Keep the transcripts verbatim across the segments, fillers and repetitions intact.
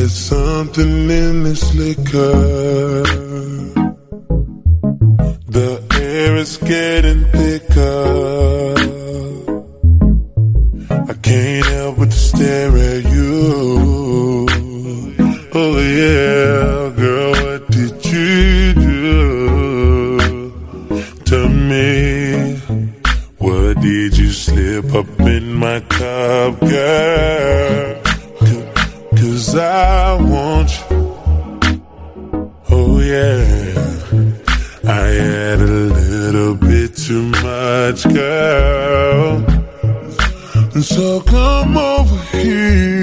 There's something in this liquor. The air is getting thicker. I can't help but to stare at you. Oh yeah, girl, what did you do to me? What did you slip up in my cup, girl? Cause I want you. Oh yeah, I had a little bit too much, girl. And so come over here.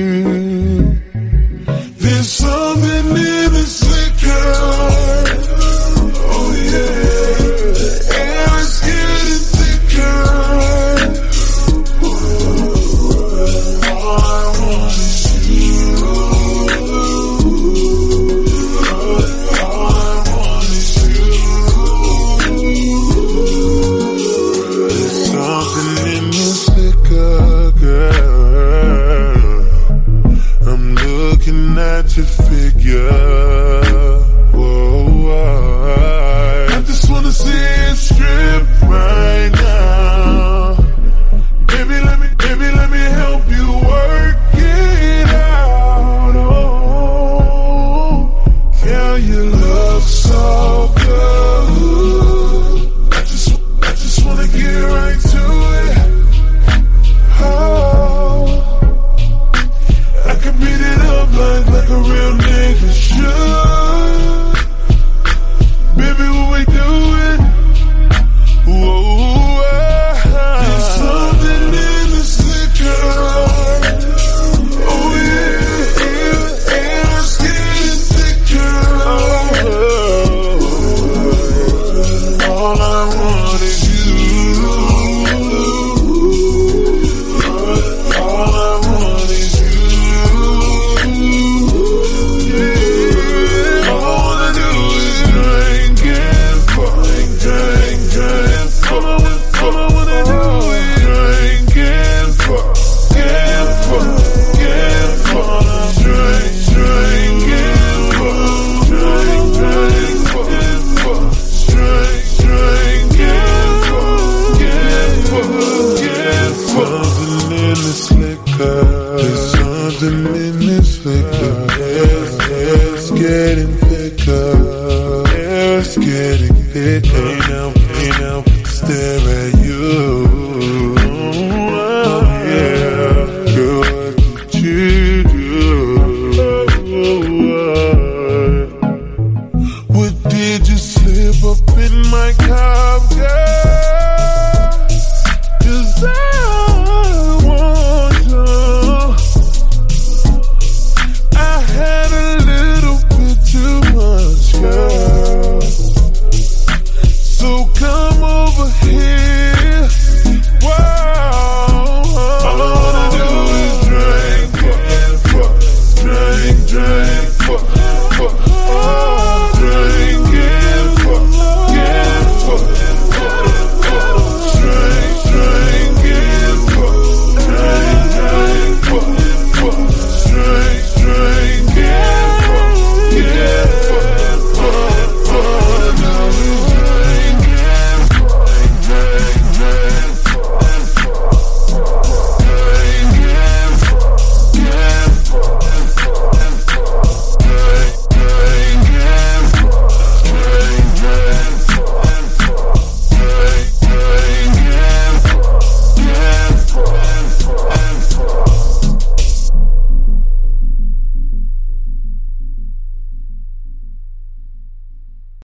There's something in this liquor. Oh yeah, the air is getting thicker. All I want is you. All I want is you. There's something in this liquor, girl. I'm looking at your figure. Whoa, I just wanna see it strip right now. Baby, let me, baby, let me help you work it out. Oh, girl, you look so good. I just, I just wanna get right to it. Oh, I can beat it up like, like a real nigga should. Baby, what we doing? Whoa, there's something in this liquor. Oh yeah, yeah, yeah, it's getting thicker. Oh, all I want is you. All I want is you. Yeah, all I wanna do is drink and fuck, drink, drink, fuck. All I wanna do is drink and fuck, and fuck, and fuck. Drink, drink and fuck, drink, drink, fuck, and fuck. Drink, drink and fuck, and fuck, and fuck. Something in this liquor. There's something